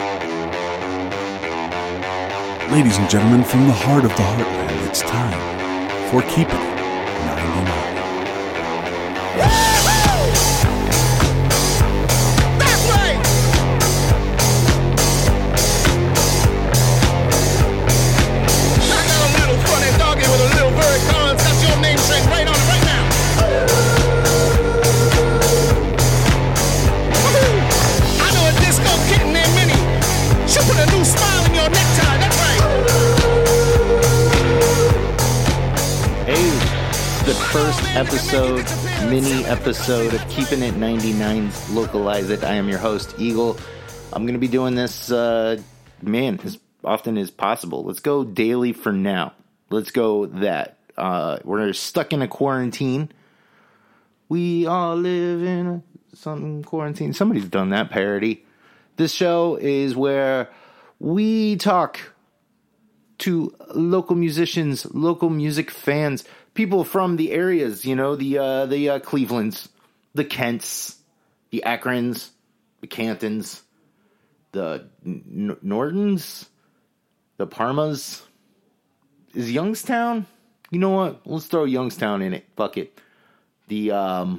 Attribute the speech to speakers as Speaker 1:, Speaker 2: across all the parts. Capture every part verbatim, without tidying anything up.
Speaker 1: Ladies and gentlemen, from the heart of the heartland, it's time for Keeping It ninety-nine.
Speaker 2: That's right! I got a little funny doggy with a little bird collar. It's got your name written right on it right now. Woo-hoo. I know a disco kitten named Minnie. She put a new smile in your necktie. That's right.
Speaker 3: Hey, the first episode, mini episode of Keeping It ninety-nine's Localize It. I am your host, Eagle. I'm going to be doing this, uh, man, as often as possible. Let's go daily for now. Let's go that. Uh, we're stuck in a quarantine. We all live in a something quarantine. Somebody's done that parody. This show is where we talk to local musicians, local music fans, people from the areas, you know, the uh, the uh, Clevelands, the Kents, the Akrons, the Cantons, the N- Nortons, the Parmas. Is Youngstown? You know what? Let's throw Youngstown in it. Fuck it. The, um,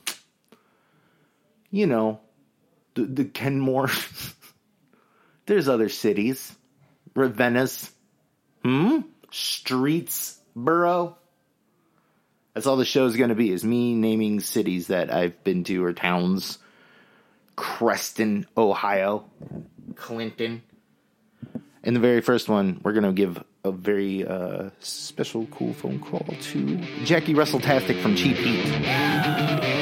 Speaker 3: you know, the, the Kenmore. There's other cities. Ravenna's. Hmm? Streetsboro. That's all the show's going to be, is me naming cities that I've been to or towns. Creston, Ohio. Clinton. In the very first one, we're going to give a very uh, special, cool phone call to Jackie Russell-Tastic from Cheap Heat.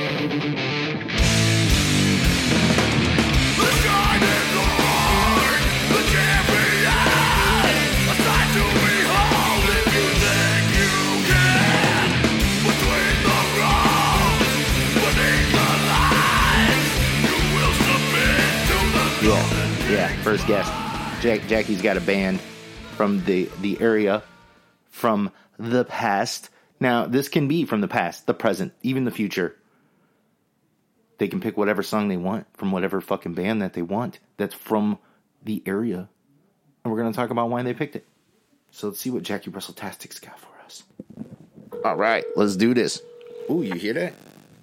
Speaker 3: Yeah, yeah, first guest. Jack, Jackie's got a band from the, the area, from the past. Now, this can be from the past, the present, even the future. They can pick whatever song they want from whatever fucking band that they want that's from the area. And we're going to talk about why they picked it. So let's see what Jackie Russell-Tastic's got for us. All right, let's do this. Ooh, you hear that?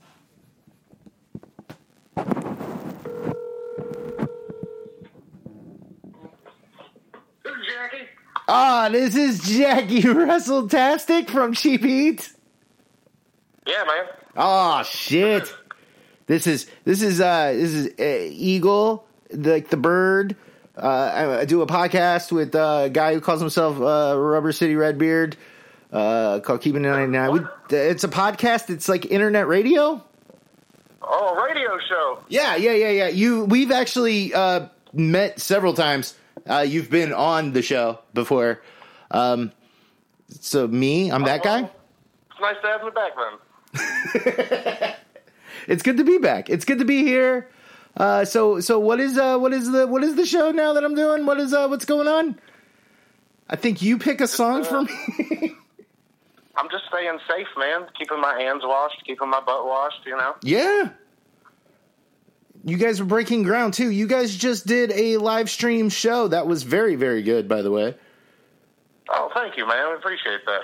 Speaker 3: Ah, this is Jackie Russell-Tastic from Cheap Heat.
Speaker 4: Yeah, man.
Speaker 3: Oh shit! This is this is uh this is uh, Eagle, like the bird. Uh, I, I do a podcast with uh, a guy who calls himself uh, Rubber City Redbeard, uh, called Keeping It ninety-nine. We, it's a podcast. It's like internet radio.
Speaker 4: Oh, a radio show.
Speaker 3: Yeah, yeah, yeah, yeah. You, we've actually uh, met several times. Uh, you've been on the show before. Um, so me, I'm that guy.
Speaker 4: It's nice to have you back, man.
Speaker 3: It's good to be back. It's good to be here. Uh, so, so what is uh, what is the what is the show now that I'm doing? What is uh, what's going on? I think you pick a song uh, for me.
Speaker 4: I'm just staying safe, man. Keeping my hands washed, keeping my butt washed. You know.
Speaker 3: Yeah. You guys were breaking ground, too. You guys just did a live stream show. That was very, very good, by the way.
Speaker 4: Oh, thank you, man. I appreciate that.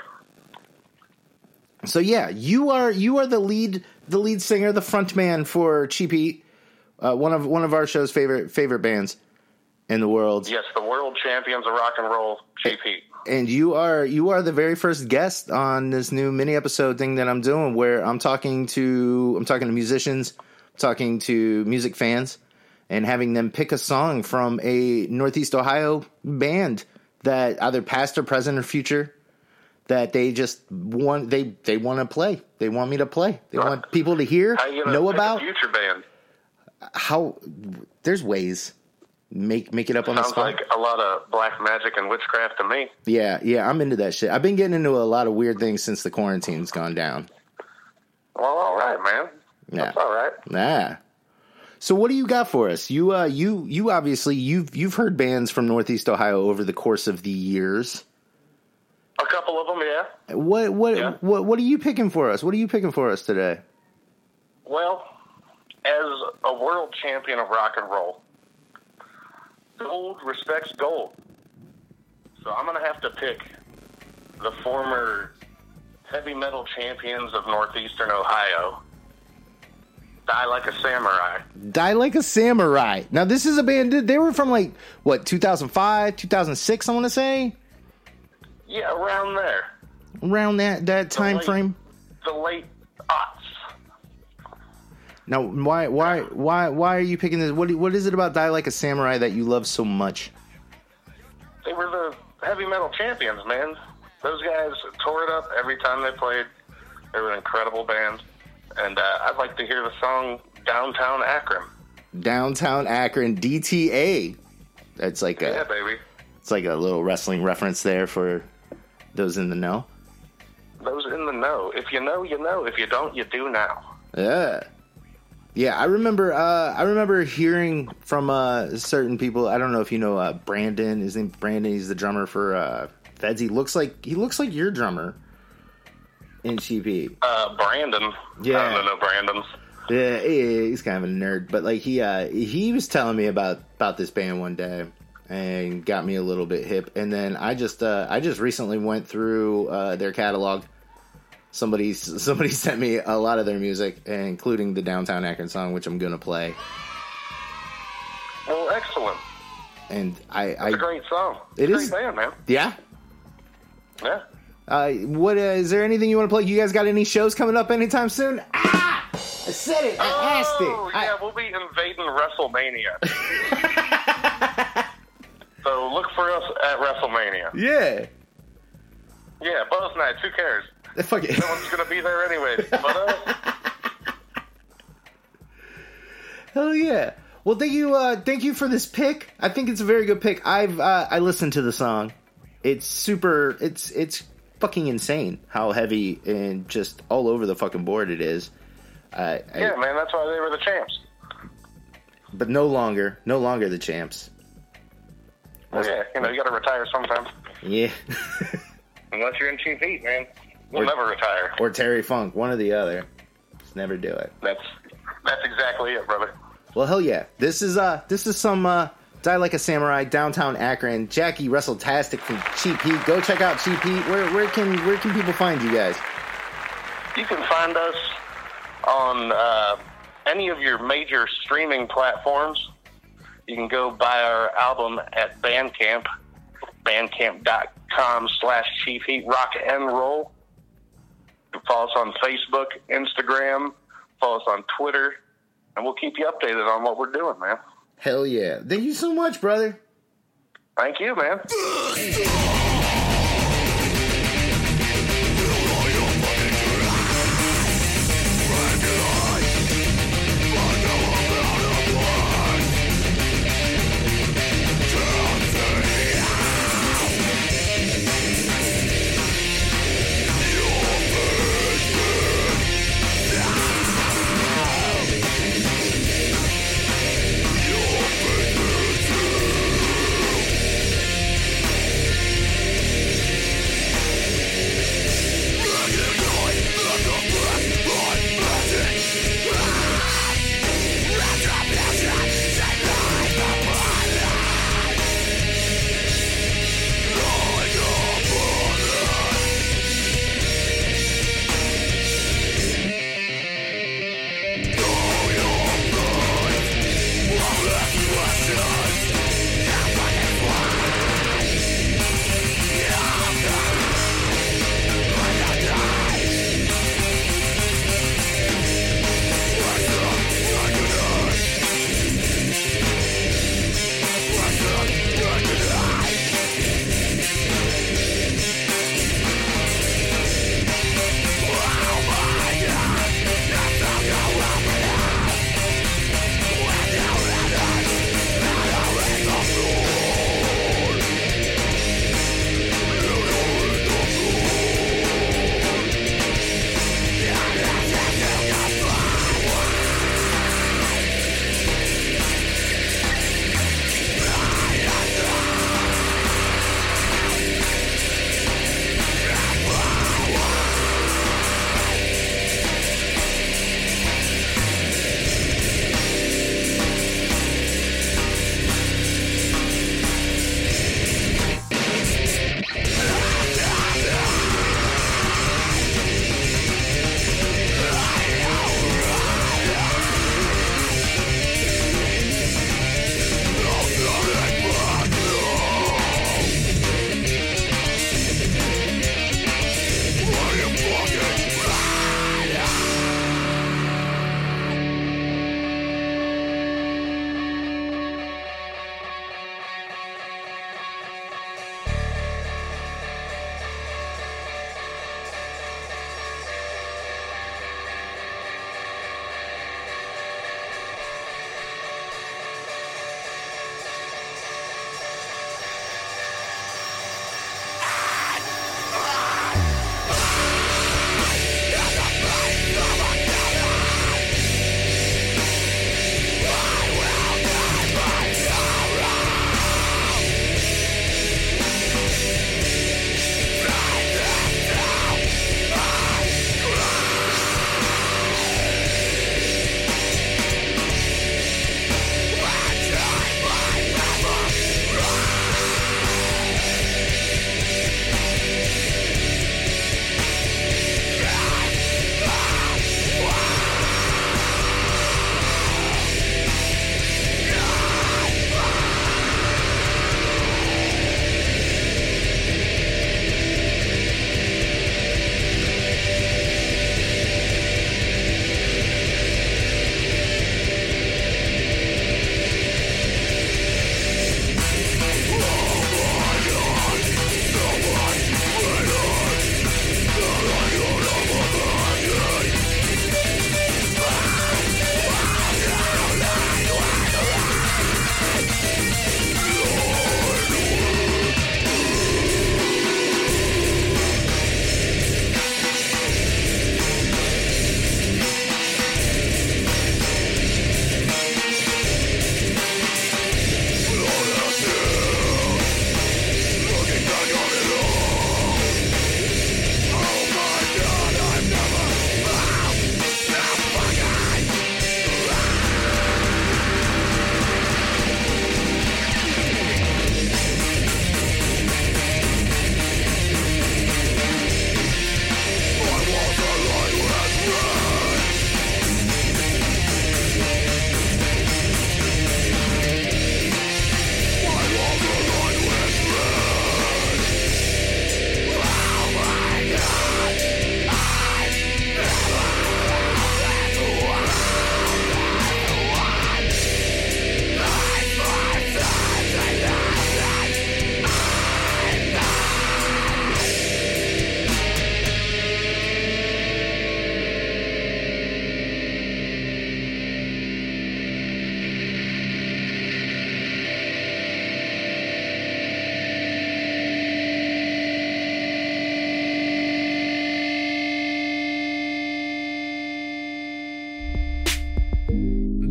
Speaker 3: So, yeah, you are you are the lead the lead singer, the front man for Cheap Heat, uh, one of one of our show's favorite favorite bands in the world.
Speaker 4: Yes, the world champions of rock and roll, Cheap Heat.
Speaker 3: And you are you are the very first guest on this new mini episode thing that I'm doing, where I'm talking to I'm talking to musicians, talking to music fans, and having them pick a song from a Northeast Ohio band that either past or present or future that they just want they they want to play. They want me to play. They
Speaker 4: Right.
Speaker 3: want people to hear,
Speaker 4: How you gonna
Speaker 3: know
Speaker 4: pick
Speaker 3: about.
Speaker 4: a future band?
Speaker 3: How there's ways. Make make it up on the
Speaker 4: Sounds
Speaker 3: spot.
Speaker 4: like a lot of black magic and witchcraft to me.
Speaker 3: Yeah, yeah, I'm into that shit. I've been getting into a lot of weird things since the quarantine's gone down.
Speaker 4: Well, all right, man.
Speaker 3: Yeah.
Speaker 4: That's all right.
Speaker 3: Nah. So what do you got for us? You uh you you obviously you've you've heard bands from Northeast Ohio over the course of the years.
Speaker 4: A couple of them, yeah.
Speaker 3: What what
Speaker 4: Yeah.
Speaker 3: what what are you picking for us? What are you picking for us today?
Speaker 4: Well, as a world champion of rock and roll, gold respects gold. So I'm going to have to pick the former heavy metal champions of Northeastern Ohio, Die Like a Samurai.
Speaker 3: Die Like a Samurai. Now, this is a band, they were from like, what, two thousand five, two thousand six, I want to say?
Speaker 4: Yeah, around there.
Speaker 3: Around that, that time
Speaker 4: late,
Speaker 3: frame?
Speaker 4: The late aughts.
Speaker 3: Now, why why why why are you picking this? What what is it about Die Like a Samurai that you love so much?
Speaker 4: They were the heavy metal champions, man. Those guys tore it up every time they played. They were an incredible band. And uh, I'd like to hear the song Downtown Akron.
Speaker 3: Downtown Akron, D T A. That's like a
Speaker 4: yeah, baby.
Speaker 3: It's like a little wrestling reference there for those in the know.
Speaker 4: Those in the know. If you know, you know. If you don't, you do now.
Speaker 3: Yeah. Yeah, I remember uh, I remember hearing from uh, certain people. I don't know if you know uh, Brandon. His name's Brandon. He's the drummer for uh, Feds. He looks like he looks like your drummer in C P.
Speaker 4: Uh, Brandon.
Speaker 3: Yeah.
Speaker 4: I don't know Brandon's.
Speaker 3: Yeah, he's kind of a nerd, but like he uh, he was telling me about, about this band one day and got me a little bit hip. And then I just uh, I just recently went through uh, their catalog. Somebody somebody sent me a lot of their music, including the Downtown Akron song, which I'm gonna play.
Speaker 4: Well, excellent.
Speaker 3: And I,
Speaker 4: It's
Speaker 3: I
Speaker 4: a great song.
Speaker 3: It
Speaker 4: Great
Speaker 3: is.
Speaker 4: band, man.
Speaker 3: Yeah.
Speaker 4: Yeah.
Speaker 3: Uh, what uh, is there anything you want to play? You guys got any shows coming up anytime soon? Ah, I said it. I asked
Speaker 4: Oh,
Speaker 3: it.
Speaker 4: yeah,
Speaker 3: I...
Speaker 4: we'll be invading WrestleMania. So look for us at WrestleMania.
Speaker 3: Yeah.
Speaker 4: Yeah, both nights. Who cares?
Speaker 3: Fuck it.
Speaker 4: No one's going to be there anyway. But us.
Speaker 3: Hell yeah. Well, thank you. Uh, thank you for this pick. I think it's a very good pick. I've uh, I listened to the song. It's super. It's it's fucking insane how heavy and just all over the fucking board it is. Uh,
Speaker 4: Yeah,
Speaker 3: I,
Speaker 4: man, that's why they were the champs.
Speaker 3: but no longer, no longer the champs.
Speaker 4: Well, yeah, you know, you got to retire sometime.
Speaker 3: Yeah.
Speaker 4: Unless you're in cheap heat, man. We'll
Speaker 3: Or-
Speaker 4: never retire.
Speaker 3: Or Terry Funk, one or the other. Just never do it.
Speaker 4: That's that's exactly it, brother.
Speaker 3: Well, hell yeah. This is uh this is some uh Die Like a Samurai, Downtown Akron. Jackie Wrestle-tastic from Cheap Heat. Go check out Cheap Heat. Where where can where can people find you guys?
Speaker 4: You can find us on uh, any of your major streaming platforms. You can go buy our album at Bandcamp, bandcamp.com slash Cheap Heat Rock and Roll. You can follow us on Facebook, Instagram, follow us on Twitter, and we'll keep you updated on what we're doing, man.
Speaker 3: Hell yeah. Thank you so much, brother.
Speaker 4: Thank you, man.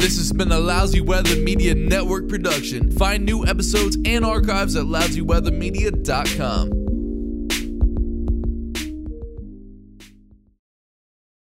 Speaker 5: This has been a Lousy Weather Media Network production. Find new episodes and archives at lousy weather media dot com.